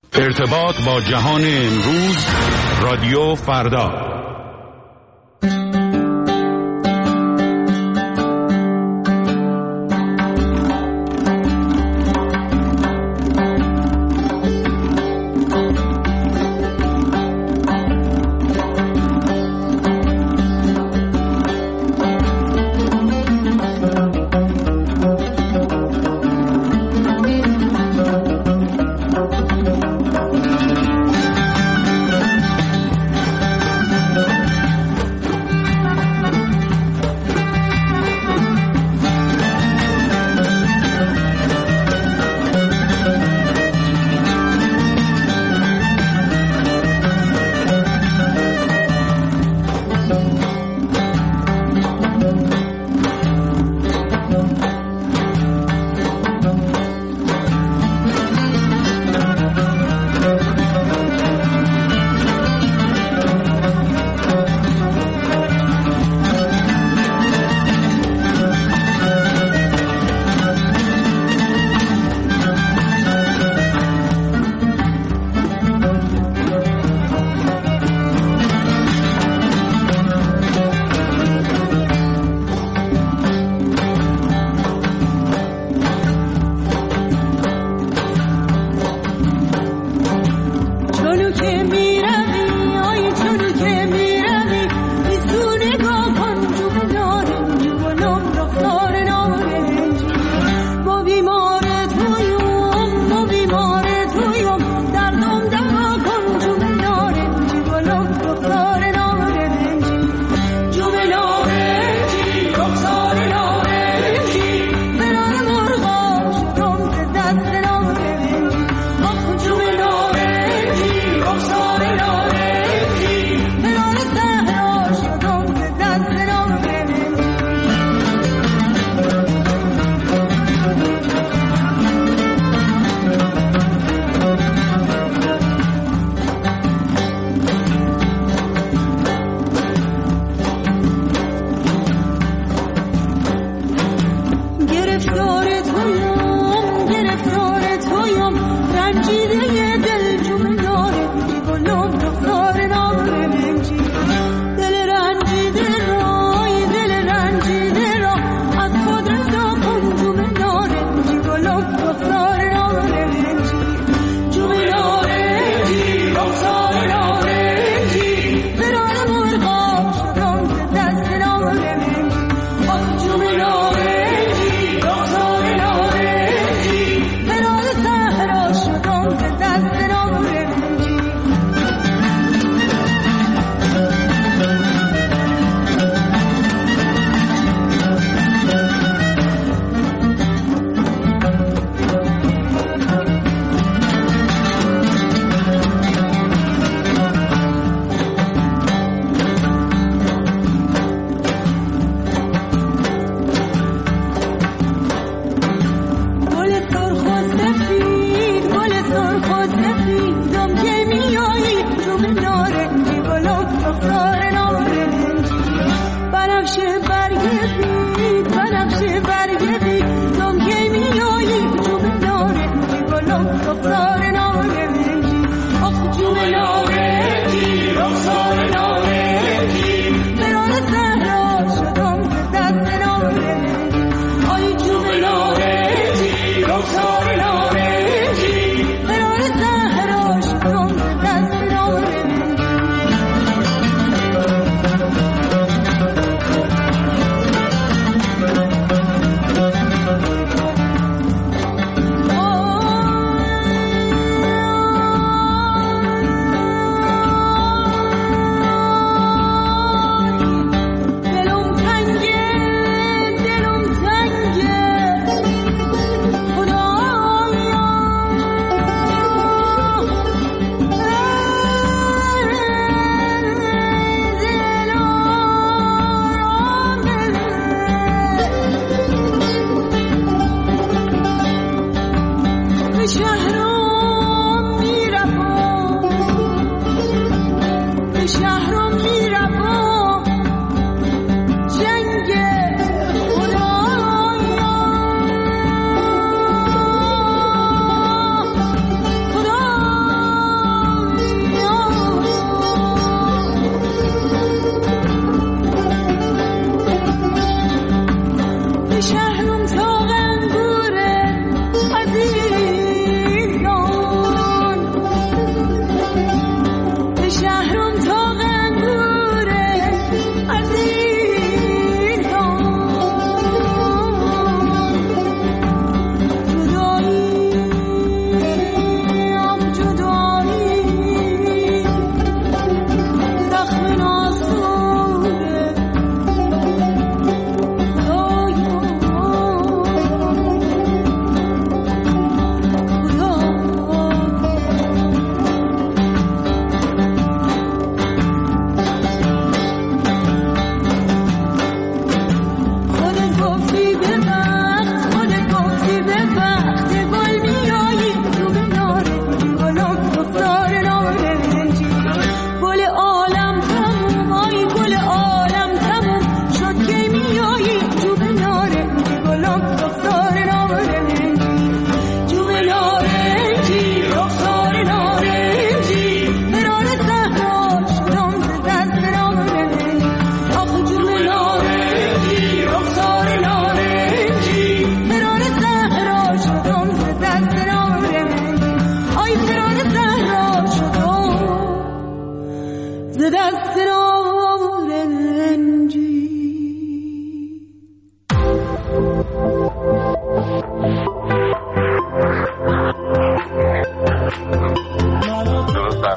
ارتباط با جهان امروز، رادیو فردا.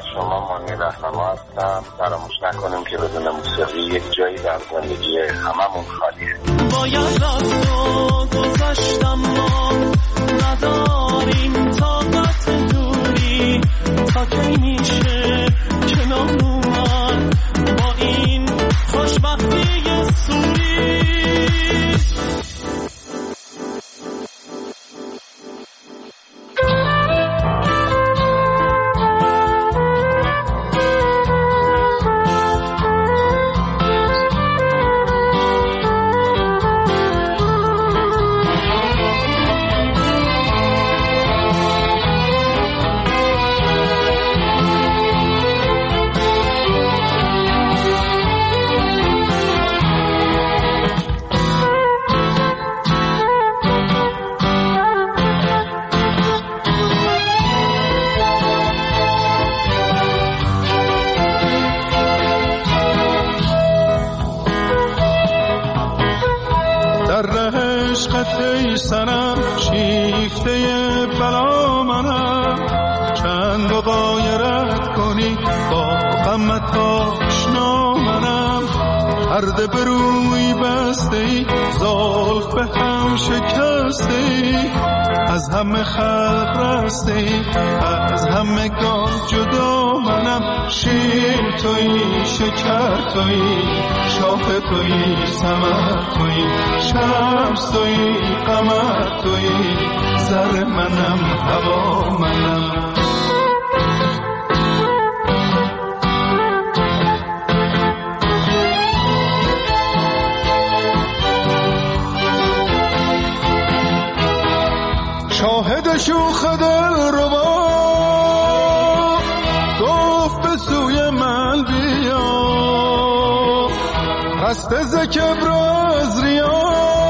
از شما مانی رهنما هستم. فراموش نکنیم که بدون موسیقی یک جایی در زندگی هممون خالیه. باید رفت و گذشتم ما نداریم طاقت دوری تا کی میشه کنار اومد با این خوشبختی سوری. سنم شیفته بلا منم، چند و غایرت کنی با غمت آشنا منم. پرده به روی بسته ای زلف به هم شکسته ای، از همه خلق رسته ای، از همه گان جدا منم. شیر تویی شکر تویی شاخ تویی ثمر تویی شمس تویی قمر تویی زر منم هوا منم. شاهد شوخ دل ربا گفت به سوی من بیا، رسته ز کبر و از ریا،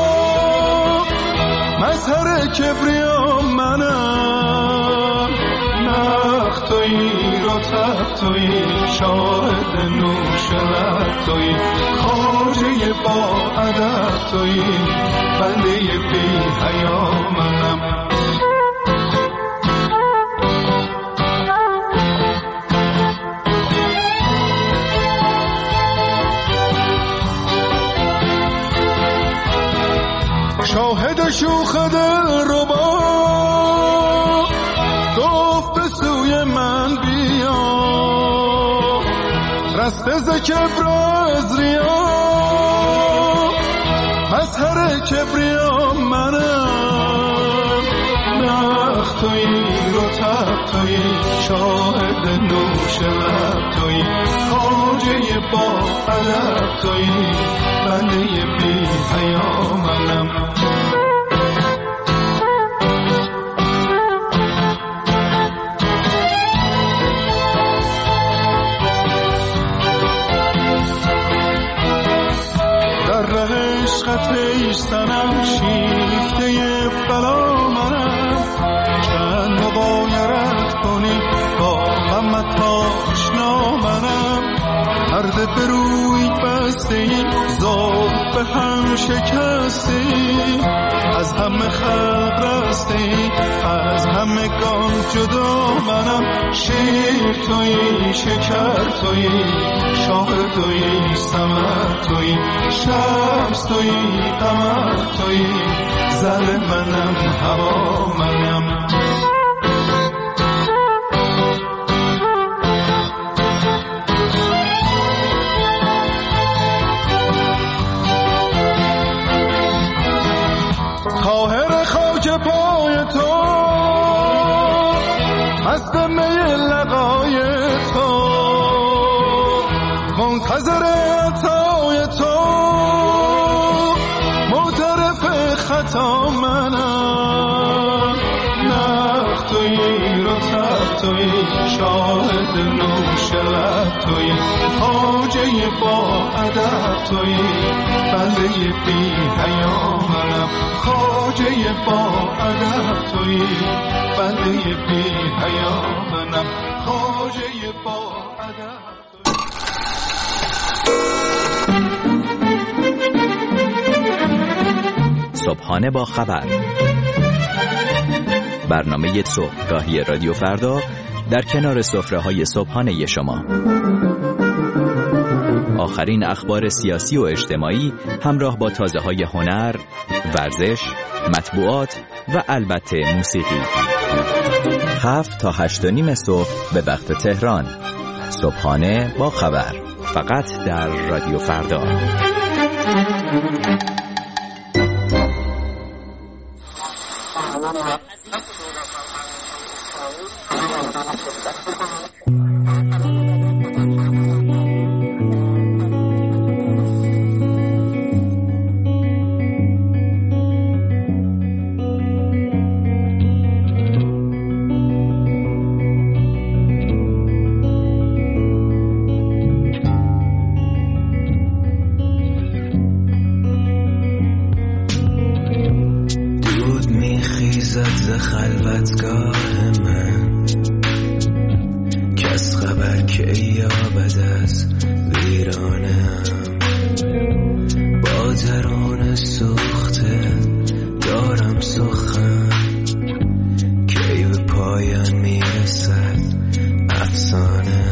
مظهر کبریا منم. نخ تویی رطب تویی شاهد نوش لب تویی، خواجه با ادب تویی بنده بی حیا منم. شاهد شوخ دل ربا گفت به سوی من بیا، رسته ز کبر و از ریا، مظهر کبریا منم. نخ تویی رطب تویی شاهد نوش لب تویی، خواجه با ادب تویی بنده بی حیا منم. عشقت سنم شیفته بلا منم، چند مغایرت کنی با غمت آشنا منم. پرده به روی بسته ای زلف به هم شکسته ای، از همه خلق رسته ای، از همه گان جدا منم. شیر تویی شکر تویی شاه تویی ثمر تویی شمس تویی قمر تویی زر منم هوا منم. طاهر خاک پای تو مست می لقای تو، منتظر عطای تو، معترف خطا منم. نخ تویی رطب تویی شاهد نوش لب تویی، خواجه با ادب تویی بنده بی حیا منم. خواجه با ادب تویی بنده بی حیا منم. خواجه با ادب. صبحانه با خبر، برنامه صبحگاهی رادیو فردا در کنار سفره‌های صبحانه شما. آخرین اخبار سیاسی و اجتماعی همراه با تازه‌های هنر، ورزش، مطبوعات و البته موسیقی. 7 تا 8:30 صبح به وقت تهران. صبحانه با خبر. فقط در رادیو فردا. ز خلوتگاه من کس خبر که یابد از ویرانم، با درون سوخته دارم سخن کی به پایان میرسد افسانه.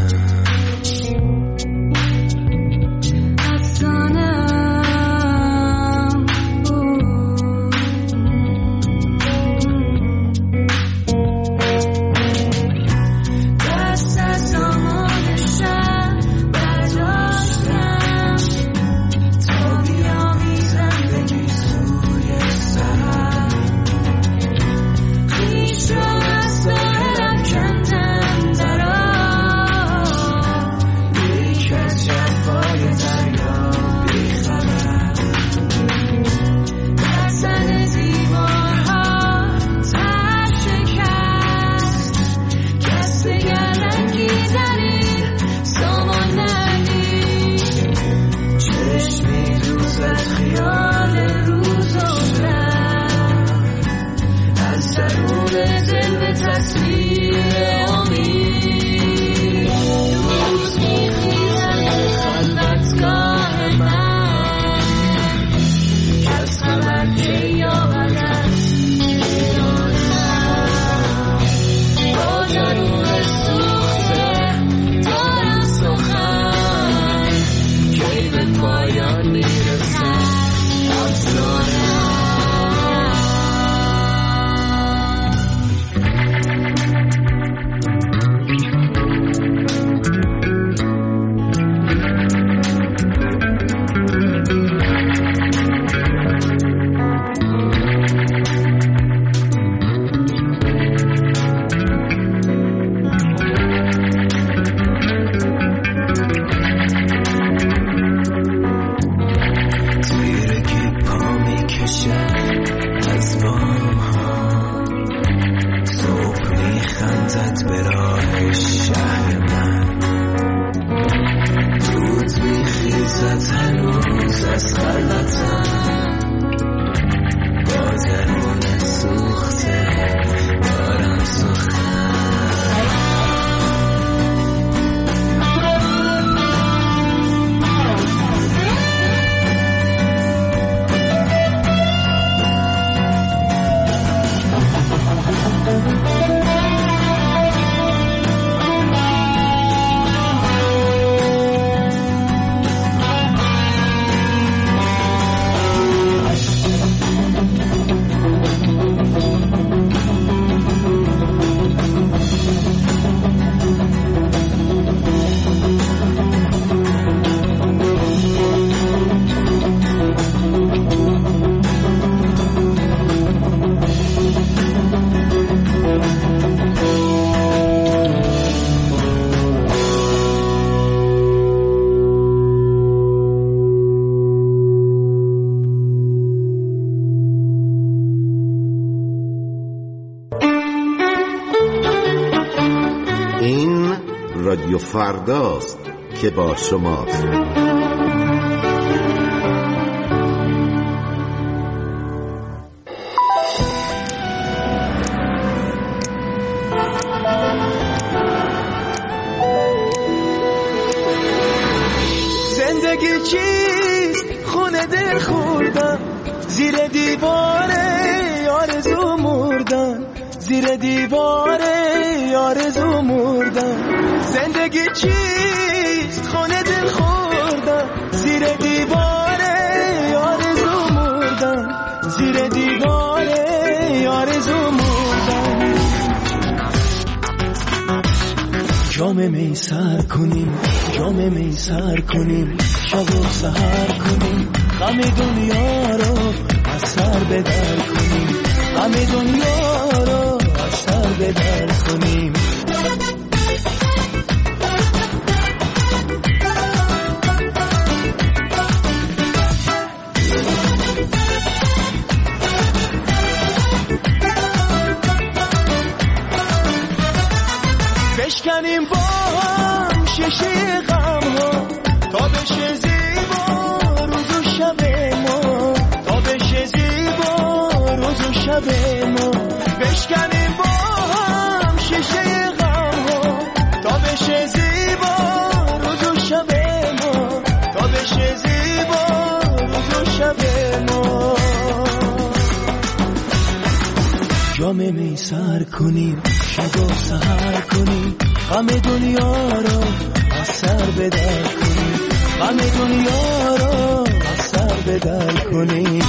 رادیو فرداست که با شماست. زندگی چیست؟ خونه دل خوردم زیر دیواره آرزو مردن، زیر دیواره آرزو آرزو مردم. زندگی چیست خونه دل خوردم، زیر دیواره آرزو مردم، زیر دیواره آرزو مردم. جام می سر کنیم، جام می سر کنیم، شب و سحر کنیم، غم دنیا رو از سر بدر کنیم، غم دنیا رو از سر بدر کنیم. بشکنیم با هم شیشه غم ها تا بشه زیبا روز و شب ما، تا بشه زیبا روز و شب ما. بشکنیم با هم شیشه غم ها تا بشه زیبا روز و شب ما، تا بشه زیبا روز و شب ما. جام می سر کنیم، شب و سحر کنیم، غم دنیا رو از سر بدر کنیم، غم دنیا رو از سر بدر کنیم.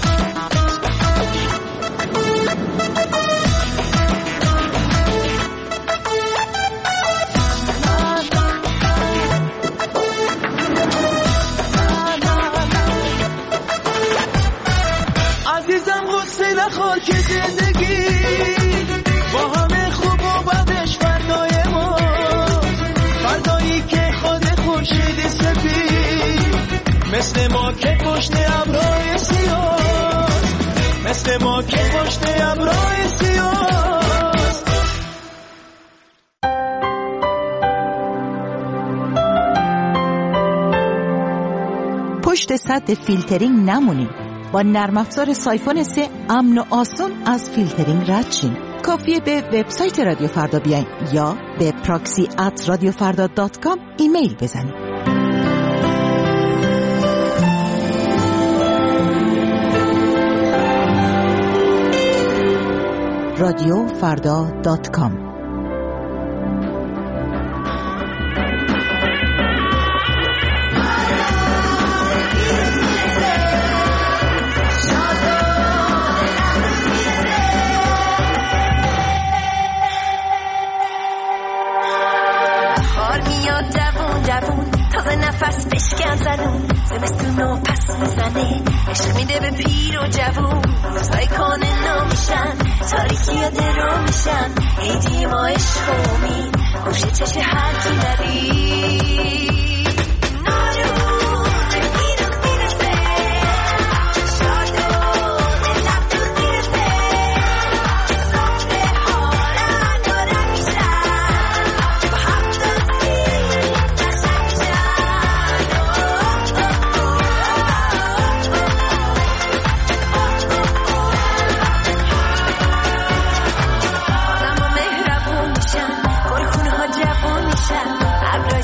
عزیزم غصه نخور که زندگی با همه خوب و بدش فردای ما، فردایی که خود خورشید سفید مثل ما که پشت ابرهای سیاه، مثل ما که پشت ابرهای سیاه. پشت سد فیلترینگ نمونید. با نرم افزار سایفون 3 امن و آسان از فیلترینگ رد شین. کافیه به وبسایت رادیو فردا بیاین یا به proxy@radiofarda.com ایمیل بزنید. radiofarda.com نفس بشکن زنون زمستونو پس میزنه، عشق میده به پیر و جوون، روزهای کانه نامیشن، تاریکی ها درو میشن، عیدی ما عشق و امید، خوشه چشه حرکی ندی. ابرای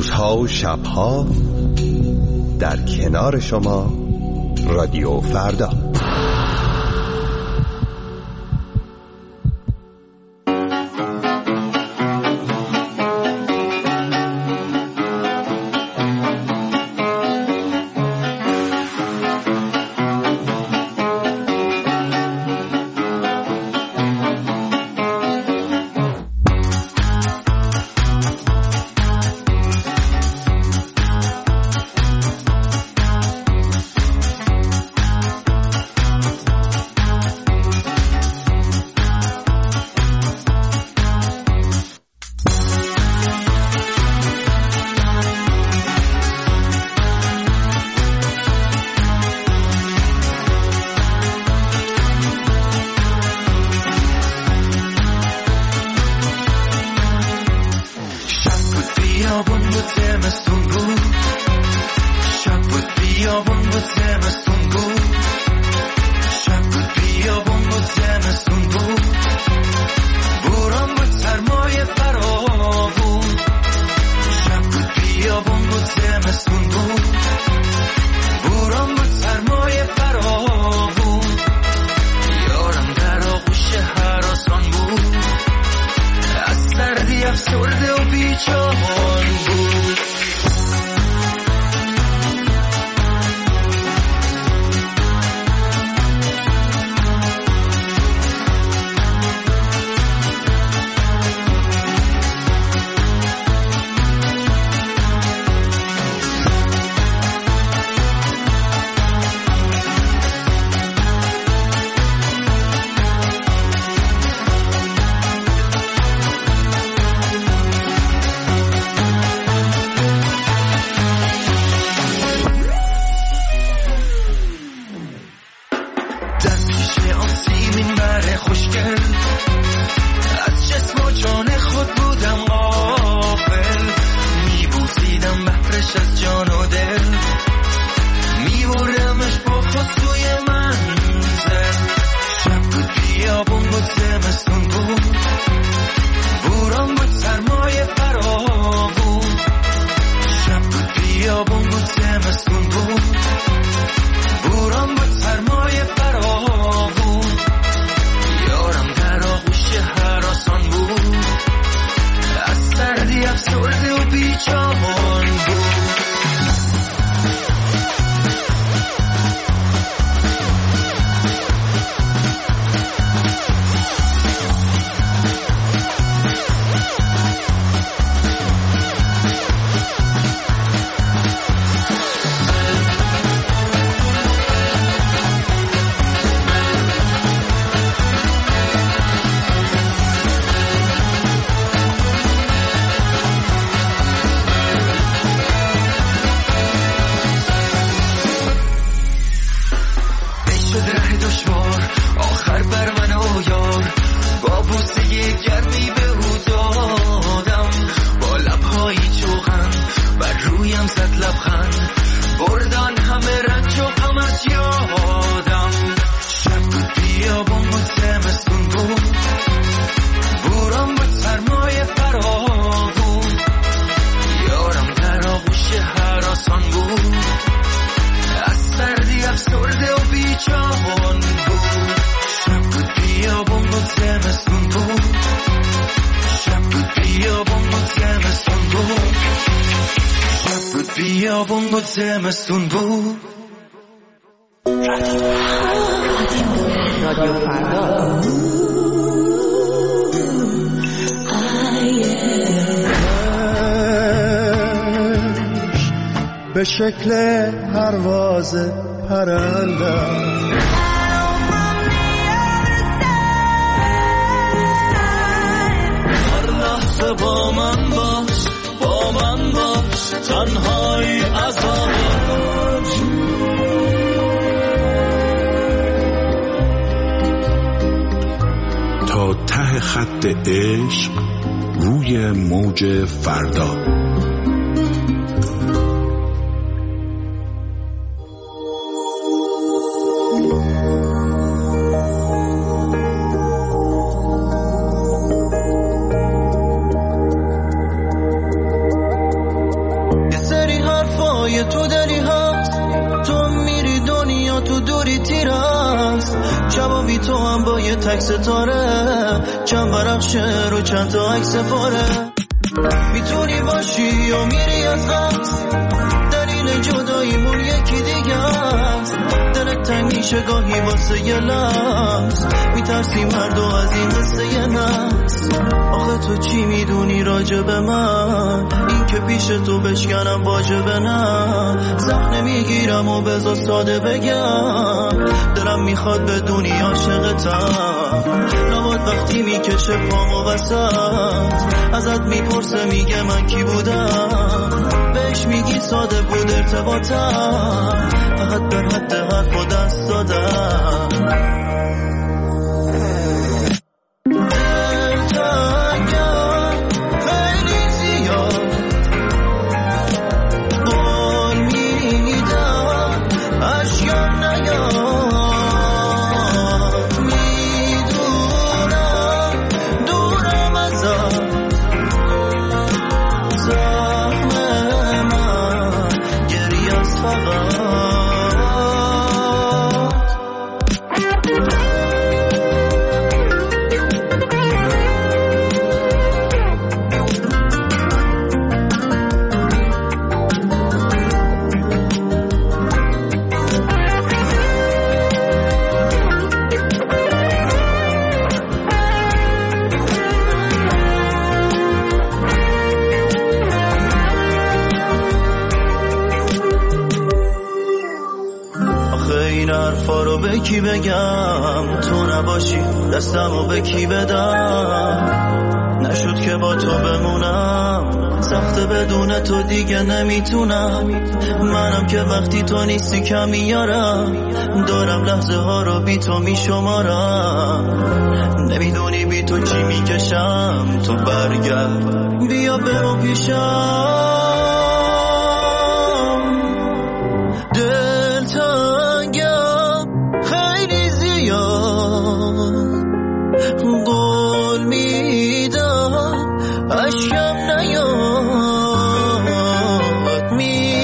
روزها و شبها در کنار شما رادیو فردا. زمستون بود رادیو فردا به شکل پرواز پرنده هر لحظه با من باش تنهایی عذاب تا ته خط عشق روی موج فردا. یه تک ستاره، چند برخشه رو چند تا عکس پاره. میتونی باشی یا میری از قصد، دلیل جداییمون یکی دیگه است. دلت تنگ میشه گاهی واسه یه لحظ، میترسی مردو از این قصه یه نفس. آخه تو چی میدونی راجع به من؟ این که پیش تو بشکنم واجبه نه. زخم نمیگیرم و بذار ساده بگم، دلم میخواد بدونی عاشقتم. نباد وقتی میکشه پامو وسط، ازت میپرسه میگه من کی بودم، بهش میگی ساده بود ارتباطم، فقط در حد حرف و دست دادم. به کی بگم تو نباشی، دستمو به کی بدم؟ نشد که با تو بمونم، سخته بدون تو دیگه نمیتونم. منم که وقتی تو نیستی کم میارم، دارم لحظه ها رو بی تو میشمارم. نمیدونی بی تو چی میکشم، تو برگرد بیا برو پیشم. قول میدم عشقم نیاد،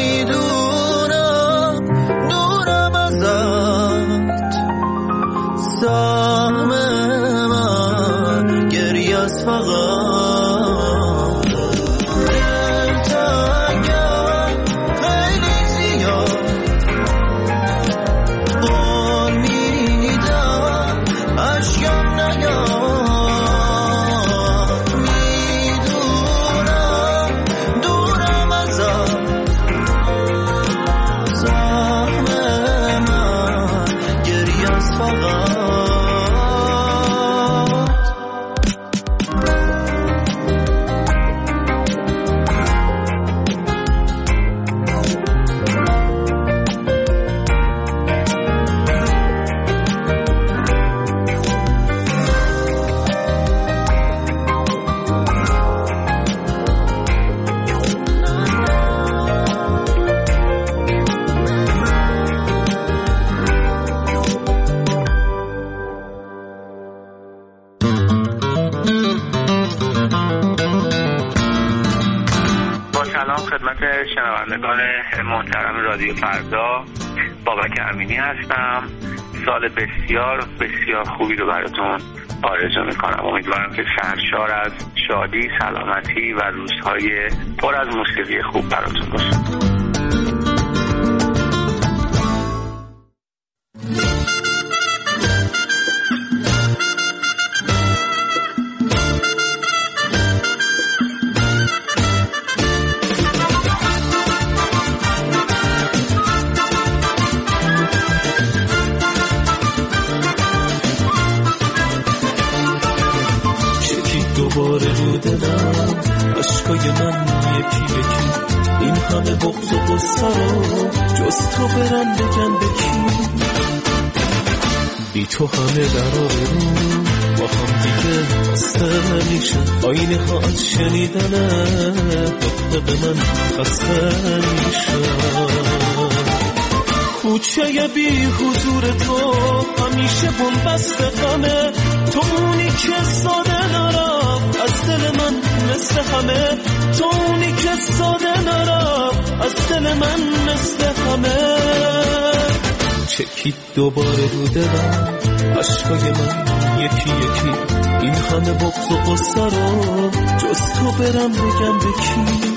میدونم دورم ازت. سهم من گریه است فقط. شنوندگان محترم رادیو فردا، بابک امینی هستم. سال بسیار بسیار خوبی رو براتون آرزو میکنم. امیدوارم که سرشار از شادی، سلامتی و روزهای پر از موسیقی خوب براتون باشه. عشقای من یکی یکی، این همه بغض و غصه رو جز تو برن بگن بکی. بی تو همه درآورو با هم دیگه خسته میشه، آینه ها از شنیدنه دقیقه من خسته میشه. کوچه بی حضور تو همیشه بنبست غمه، تو اونی که ساده نرم از دل من مثل همه، تو اونی که ساده نرم از دل من مثل همه. چکید دوباره رو دلم عشقای من یکی یکی این همه بغض و غصه رو جز تو برم بگم به کی؟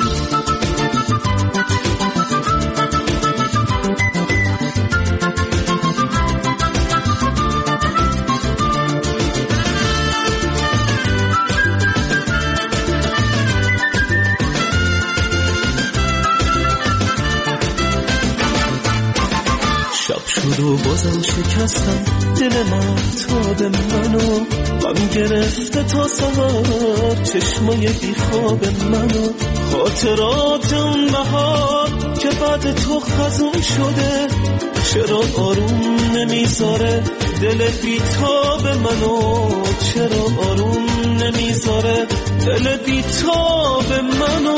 و بازم شکستم دل مهتاب منو، غم گرفته تا سهر چشمای بیخواب منو، خاطرات اون بهار که بعد تو خزون شده چرا آروم نمیذاره دل بیتاب منو، چرا آروم نمیذاره دل بیتاب منو.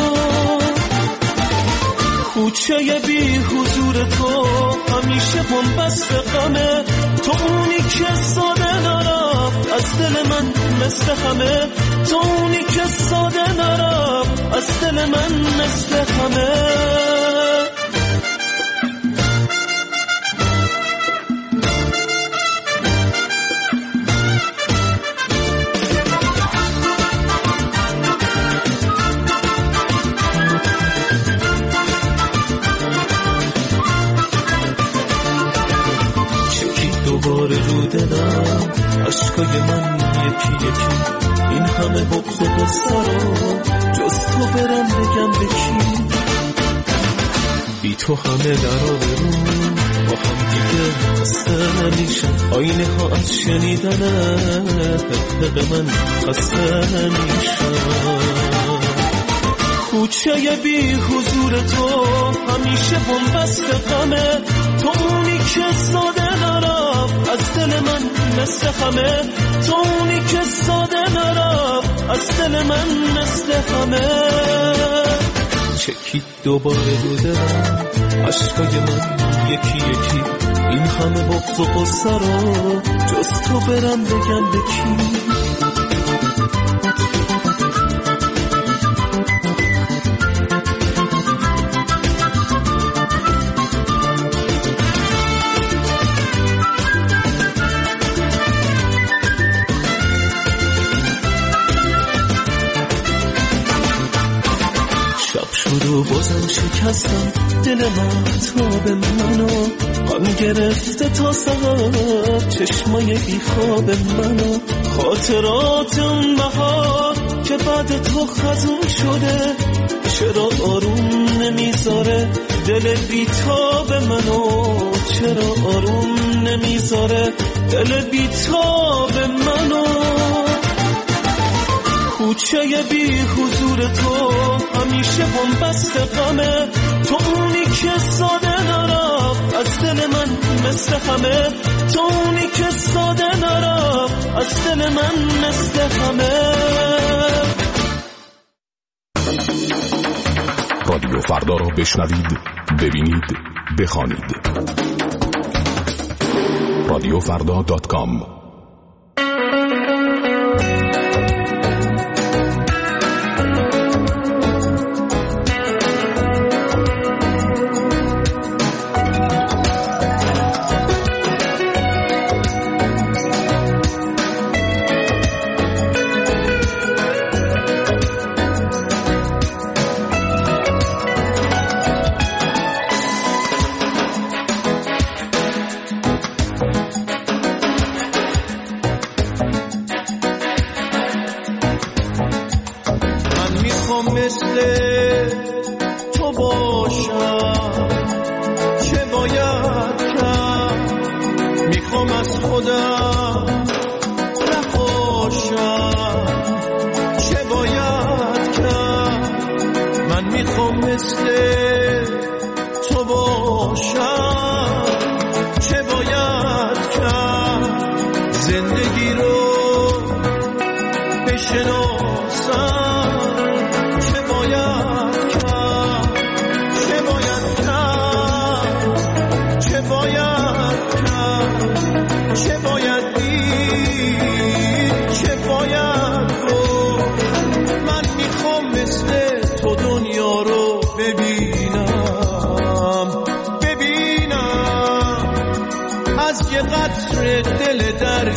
کوچه بی حضور تو همیشه بنبست غمه، تو اونی که ساده نرفت از دل من مثل همه، تو اونی که ساده نرفت از دل من مثل همه. رو دلم عشقای من یکی یکی این همه بغض و غصه رو جز تو برم بگم به کی؟ بی تو همه در آبرون با هم دیگه خسته نمیشن، آینه ها از شنیدن حق من خسته نمیشن. کوچه بی حضور تو همیشه بنبست غمه، تو اونی که ساده نرفت از دل من مثل همه، تو اونی که ساده نرفت از دل من مثل همه. چکید دوباره رو دلم عشقای من یکی یکی این همه بغض و غصه رو جز تو برم بگم به کی؟ و بازم شکستم دل مهتاب منو، غم گرفته تا سهر چشمای بیخواب منو، خاطرات اون بهار که بعد تو خزون شده چرا آروم نمیذاره دل بیتاب منو، چرا آروم نمیذاره دل بیتاب منو. کوچه بی حضور تو همیشه بنبست غمه، تو اونی که ساده نرفت از دل من مثل همه، تو اونی که ساده نرفت از دل من مثل همه. رادیو فردا را بشنوید، ببینید، بخوانید. radiofrda.com دل در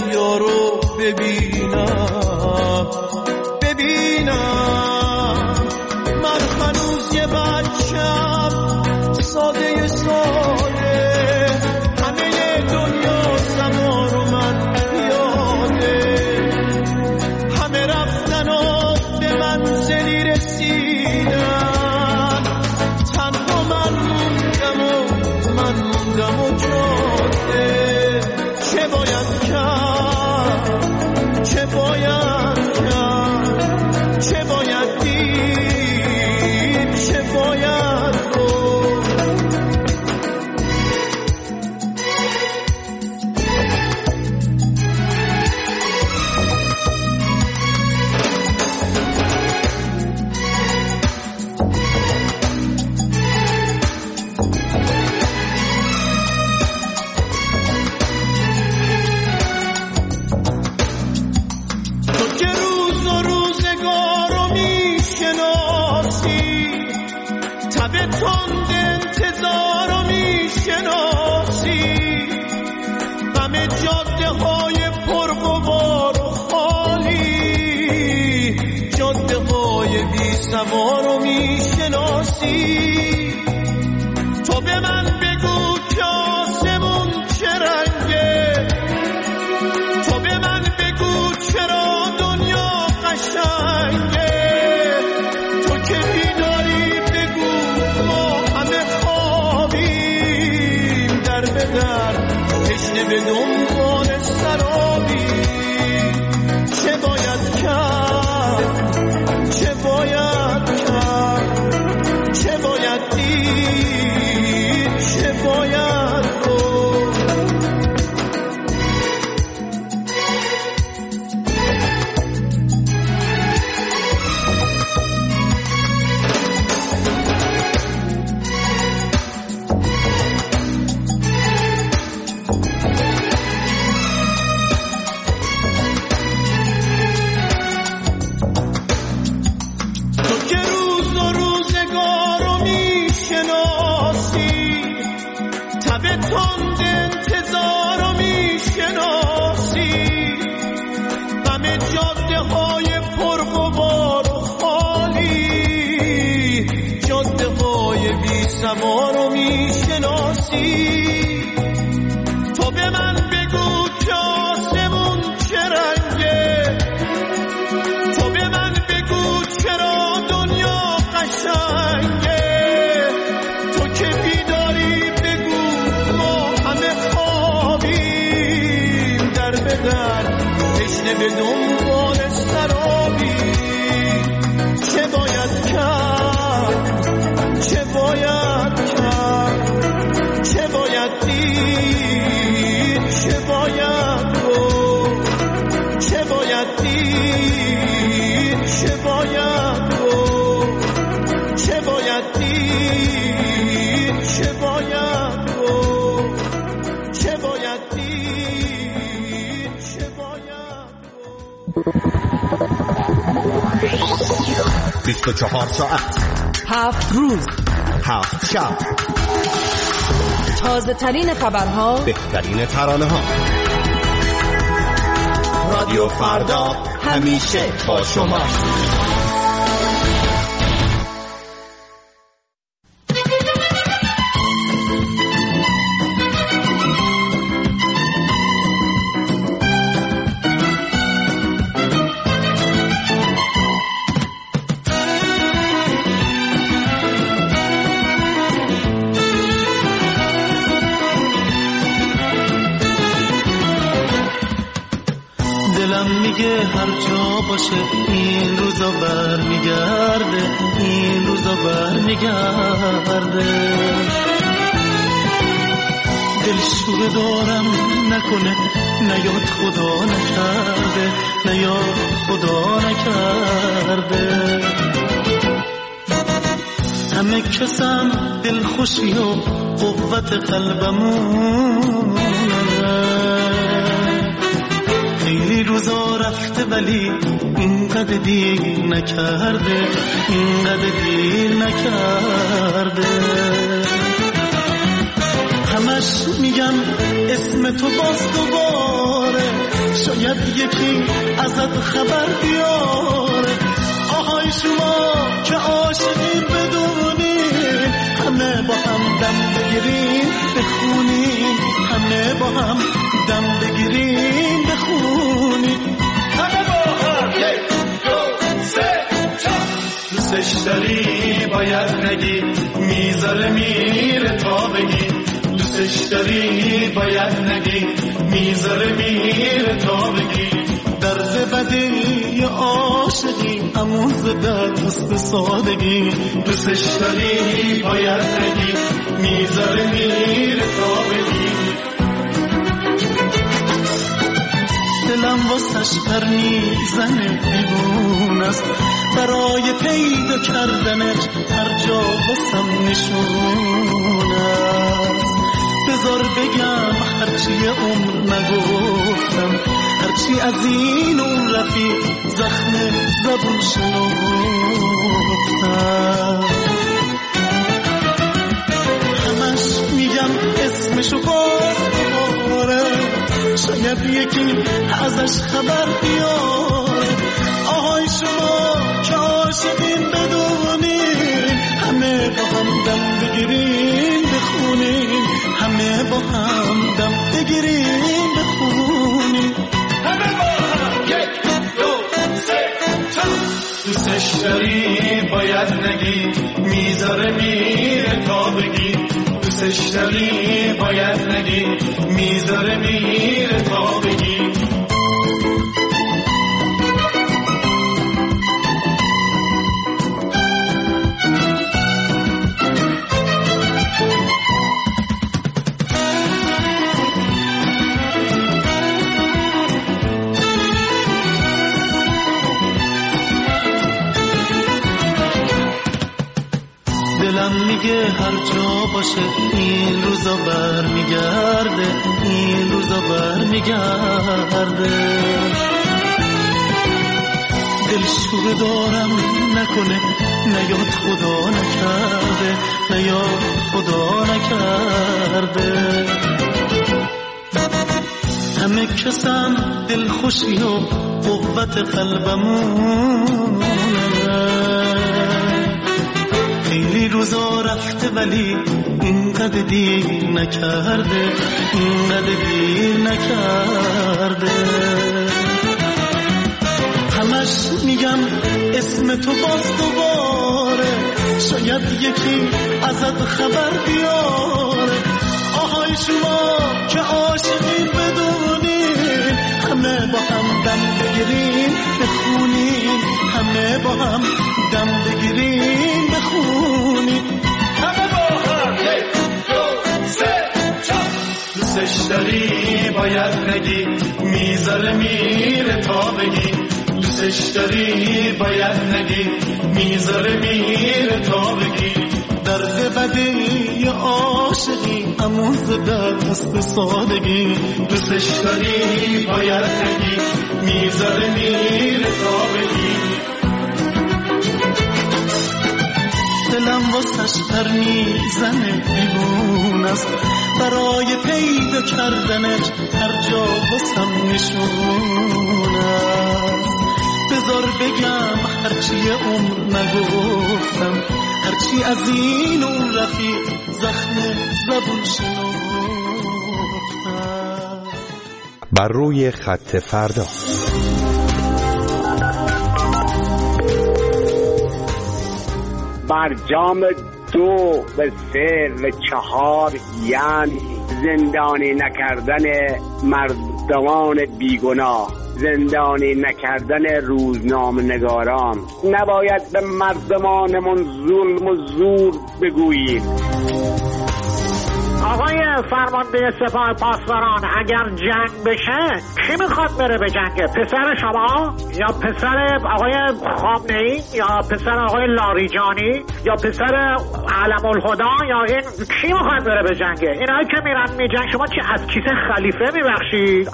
سوار رو میشناسی. تو به من بگو که آسمون چه رنگه، تو به من بگو چرا دنیا قشنگه. تو که بیداری بگو ما همه خوابیم، در به در تشنه به دنبال سرابی. چه باید کرد، چه باید کرد، چه باید دید، چه باید گفت. سوارو میشناسی. تو به من بگو که آسمون چه رنگه، تو به من بگو چرا دنیا قشنگه. تو که بیداری بگو ما همه خوابیم، در به در تشنه به دنبال سرابی. چه باید کرد، چه باید کرد، چه باید دید، چه باید گفت. چه باید دید، چه باید گفت. چه باید دید، چه باید گفت. چه باید دید، چه باید گفت. 24 ساعت، 7 روز، 7 شب، تازه ترین خبرها، بهترین ترانه ها. رادیو فردا همیشه با شما. هر جا باشه این روزا برمیگرده، این روزا برمیگرده. دلشوره دارم نکنه، نیاد خدا نکرده، نیاد خدا نکرده. همه کسم دلخوشی و قوت قلبمونه. خیلی روزا رفته ولی اینقدر دیر نکرده، اینقدر دیر نکرده. همش میگم اسم تو باز دوباره، شاید یکی ازت خبر بیاره. آهای شما که عاشقین بدونین، همه با هم دم بگیرین بخونین، همه با هم دم بگیرین بخونین. همه با هم 1 2 3 4. دوستش داری باید نگی، میذاره میره تا بگی. دوستش داری باید نگی، میذاره میره تا بگی. درز بدی عاشقی اموز دست سادگی. دوستش داری باید نگی، میذاره میره تا بگی. دلم واسش پر میزنه دیوونه است، برای پیدا کردنش هر جا واسم نشونه است. بذار بگم هرچی عمر نگفتم، هرچی از این اون رفیق زخم زبون شنفتم. همش میگم اسمشو باز دوباره، شاید یکی ازش خبر بیاره. آهای شما که عاشقین بدون با هم دم بگیریم بخونیم همه با هم 1 2 3 تا دوستش داری باید نگی میذاره میره تا بگی دوستش داری باید نگی میذاره میره تا بگی میگه هر جا باشه این روزا برمیگرده این روزا برمیگرده دلشوره دارم نکنه نیاد خدا نکرده نیاد خدا نکرده همه کسم دلخوشی و قوت قلبمونه خیلی روزا رفته ولی اینقدر دیر نکرده اینقدر دیر نکرده همش میگم اسم تو باز دوباره شاید یکی ازت خبر بیاره آهای شما که عاشقین بدونین همه با هم دم بگیرین بخونین همه با هم دم بگیرین بخونین همه با هم 1 2 3 4 دوستش داری باید نگی میذاره میره تا بگی دوستش داری باید نگی میذاره میره تا بگی درد بدی عاشقی اموز دست سادگی دوستش داری باید نگی میذاره میره تا بگی دلم واسش پر میزنه دیوون است برای پیدا کردنش هر جا واسم نشون است بذار بگم هرچی عمر نگفتم هرچی از این اون رفیق زخم زبون شنفتم بر روی خط فردا برجام 2 و 3 و 4 یعنی زندانی نکردن مردمان بیگناه زندانی نکردن روزنامه‌نگاران نباید به مردمانمون ظلم و زور بگوییم آقای فرمانده سپاه پاسداران اگر جنگ بشه کی میخواد بره به جنگ؟ پسر شما یا پسر آقای خامنه‌ای یا پسر آقای لاریجانی یا پسر علم الهدا یا این کی میخواد بره به جنگ؟ اینایی که میرن میجنگ شما چی از کیسه خلیفه میبخشید؟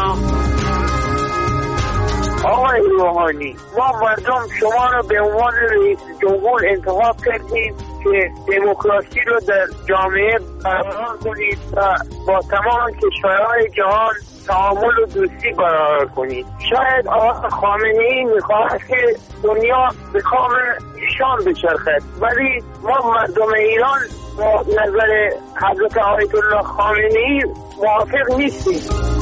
آقای روحانی ما مردم شما رو به عنوان رئیس جمهور انتخاب کردیم که دموکراسی رو در جامعه برقرار کنید و با تمام کشورهای جهان تعامل و دوستی برقرار کنید. شاید آقای خامنه‌ای میخواهد که دنیا به کام ایشان بچرخد ولی ما مردم ایران با نظر حضرت آیت الله خامنه‌ای موافق نیستیم.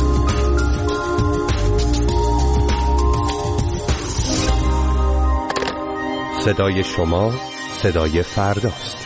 صدای شما صدای فرداست.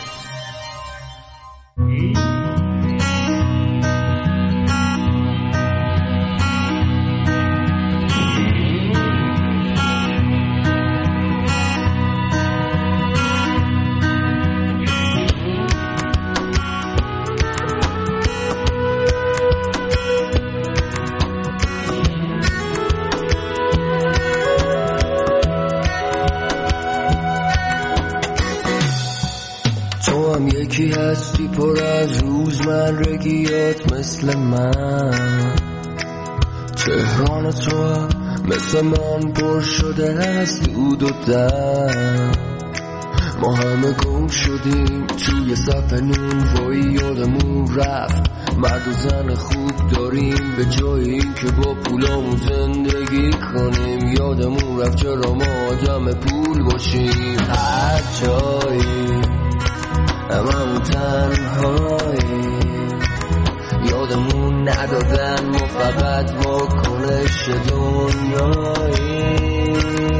یکی هستی پر از روزمرگیات مثل من تهران تو هم مثل من پر شده از دود و دم ما همه گم شدیم توی صف نون وای یادمون رفت مرد و زن خوب داریم به جای این که با پولامون زندگی کنیم یادمون رفت چرا ما آدم پول باشیم هر جایی هممون تنهایی یادمون ندادن ما فقط واکنش دنیایی.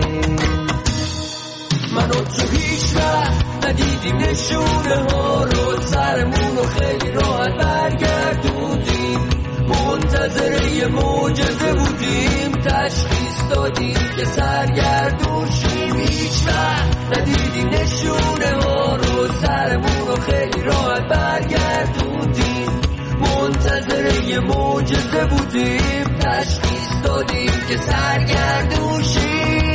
من و تو هیچ وقت ندیدیم نشونه ها رو، سرمون رو خیلی راحت برگردوندیم، منتظر یه معجزه بودیم، تشخیص دادیم که سرگردون شیم. هیچ وقت ندیدیم نشونه ها رو، سرمون رو خیلی راحت برگردوندیم، منتظر یه معجزه بودیم، تشخیص دادیم که سرگردون شیم.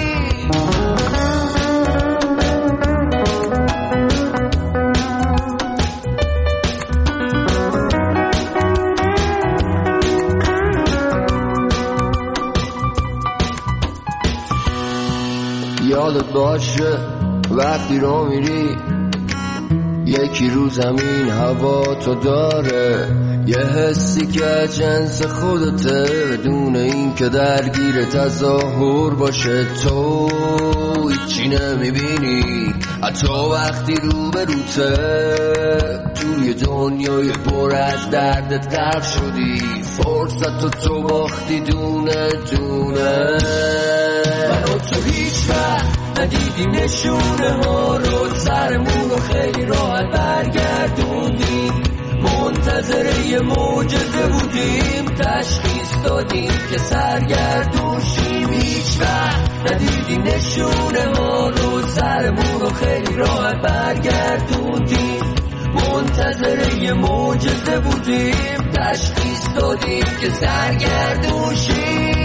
یادت باشه وقتی رو میری یکی رو زمین هوا تو داره، یه حسی که جنس خودته بدون این که درگیر تظاهر باشه. تو هیچی نمیبینی حتی وقتی رو به روته، توی دنیای پر از دردت غرق شدی، فرصت تو باختی دونه دونه. من و تو هیچ وقت ندیدیم نشونه ها رو، سرمون رو خیلی راحت برگردوندیم، منتظر یه معجزه بودیم، تشخیص دادیم که سرگردون شیم. هیچ وقت ندیدیم نشونه ها رو، سرمون رو خیلی راحت برگردوندیم، منتظر یه معجزه بودیم، تشخیص دادیم که سرگردون شیم.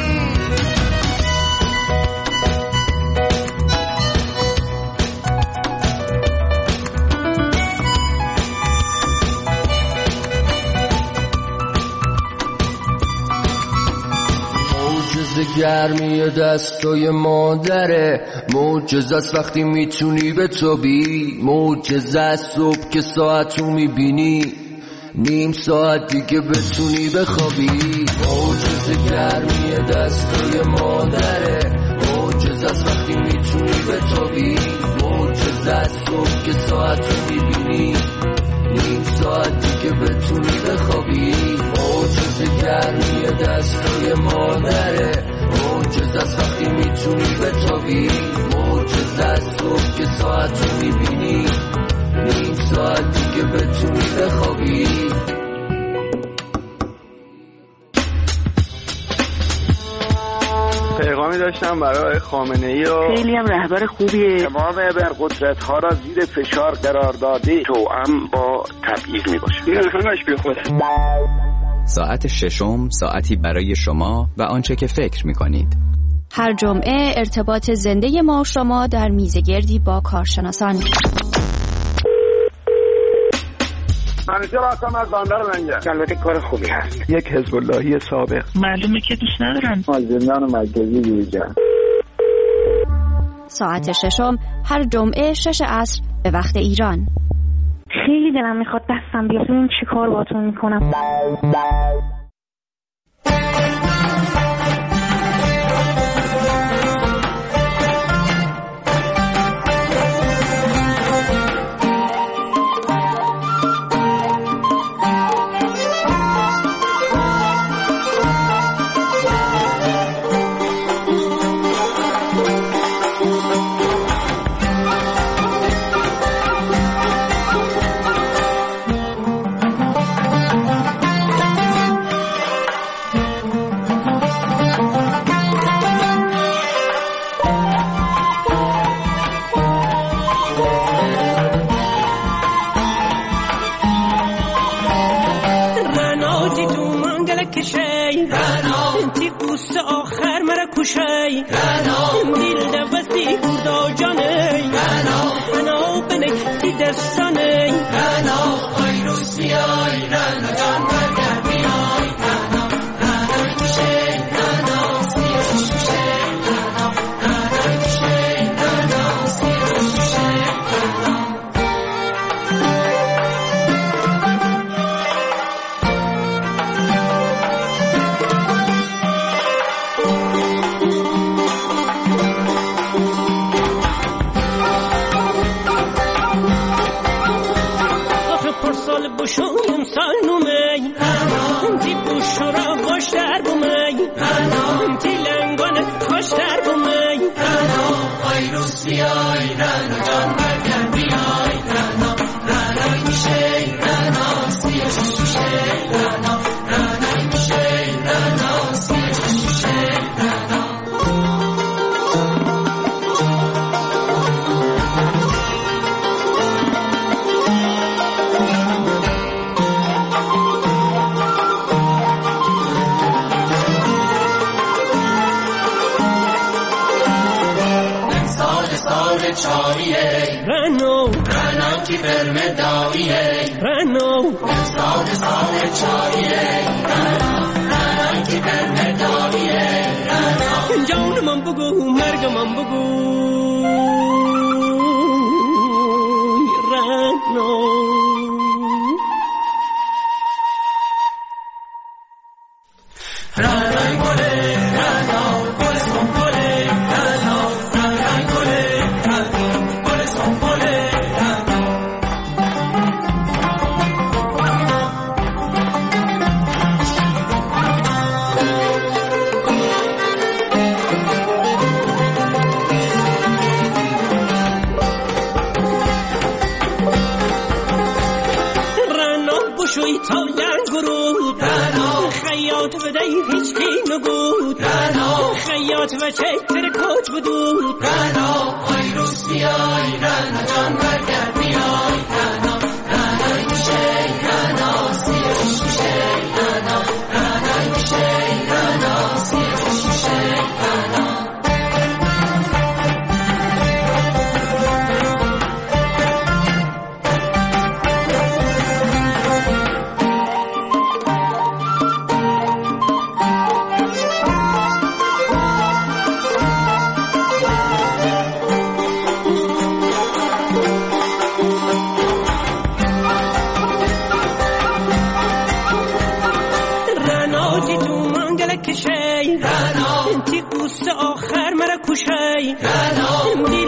گرمی دستای مادره، معجزه است وقتی میتونی بتابی، معجزه است صبح که ساعتو میبینی، نیم ساعت دیگه بتونی بخوابی. معجزه گرمی دستای مادره، معجزه است وقتی میتونی بتابی، معجزه است صبح که ساعتو میبینی، نیم ساعت دیگه بتونی بخوابی. معجزه گرمی دستای مادره، معجزه است وقتی میتونی بتابی، معجزه است صبح که ساعتو میبینی، نیم ساعت دیگه بتونی بخوابی. پیغامی داشتم برای خامنه‌ای و خیلی هم رهبر خوبیه، تمام ابرقدرت‌ها را زیر فشار قرار داده، توأم با تبعیض میباشه. این همش بی خوده. ساعت ششم ساعتی برای شما و آنچه که فکر می‌کنید. هر جمعه ارتباط زنده ما شما در میزگردی با کارشناسان. منیجر هستم از بندر منجر. البته کار خوبی هست. یک حزب اللهی سابق. معلومه که دوست ندارن. زندان مرکزی بیرجان. ساعت ششم هر جمعه 6 عصر به وقت ایران. خیلی دلم میخواد دستم بیاد ببینم چی کار باهاتون میکنم. بشویم سال نومی دی بوشو را خوش در بومی دی لنگان خوش در بومی آی روز بیای رنا جان برگرد بیای رنا رنای میشه رنا سیه میشه رنا رنای میشه رنا سیه میشه رنا چاریه رنو رنم کی برمه داویه رنو سال چاریه رنم کی برمه داویه رنو جان من بگو مرگ من بگو رنو رنای گله رنو گلستون گله رنو رنای گله شوی تا ینگرود خیاط و دی هیچ کی نگود خیاط و چکتر کج بدود آی روز بیای رنا جان برگرد بیای رنا رنای میشه رنا سیه میشه رنا رنای میشه رنا سیه میشه رنا کشی انتی قوس آخر مرا کشی